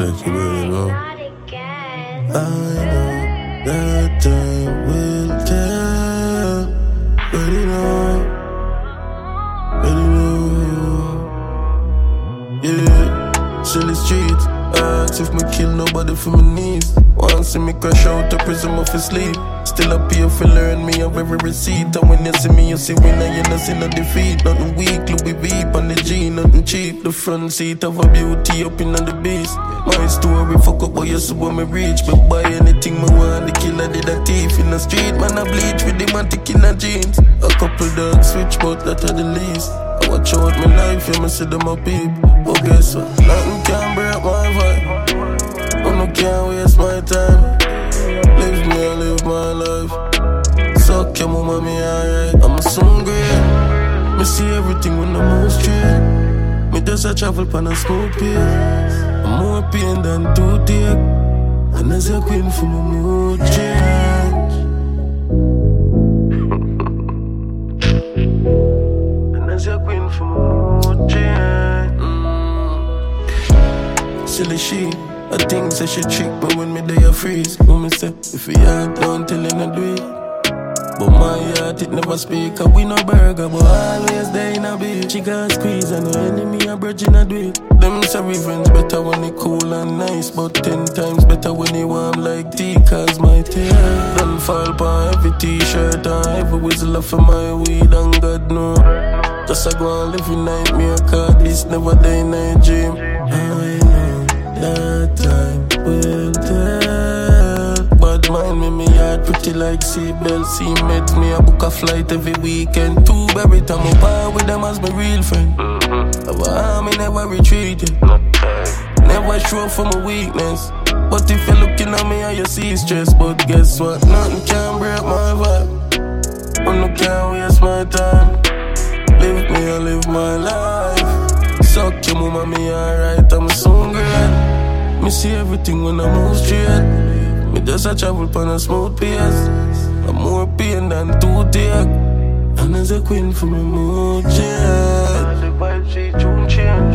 like you really know. I know that time will tell. Ready now, ready now. Yeah, silly streets. Ask if me kill nobody for my knees. Want see me crash out to prison off his sleep. Still up here for learn me of every receipt. And when you see me, you see winner, you don't see no defeat. Nothing weak, Louis V on the G, nothing cheap. The front seat of a beauty up in the beast. My story fuck up, but you see when me reach. But buy anything me want, the killer did a thief in the street. Man, I bleach with the matic in the jeans. A couple dogs switch, but that are the least. I watch out my life, yeah, me see them a peep. But guess what? Nothing can break my vibe. I can't waste my time. Live me, I live my life. Suck your mama, me alright. I'm so great. Me see everything when I move straight. Me just a travel pan a smooth pace. I'm more pain than toothache. And as a queen for my mood change. And as a queen for my mood change. Silly she. I think say she trick me when me day a freeze. When me say, if you heart don't tell you not do it. But my heart it never speak. Cause we no burger, but always there in a beat. She got squeeze and no enemy a bridge in a do it. Them say revenge better when it cool and nice. But 10 times better when it warm like tea. Cause my tear don't fall by every t-shirt and every whistle off of my weed. And God know, just I go and live in nightmare. Cause this never day in a dream. I know that time will tell. Bad mind me, me heart pretty like seatbelt. See met me a book a flight every weekend. Too every time I par with them as my real friend. Have a army never retreated. Never show for my weakness. But if you're looking at me and you see stress. But guess what? Nothing can break my vibe. I can't waste my time. Live me, I live my life. Suck your mama, me alright, I'm so great. Me see everything when I move straight. Me just a travel pan a smooth pace. I'm more pain than toothache. And as a queen for my mood change.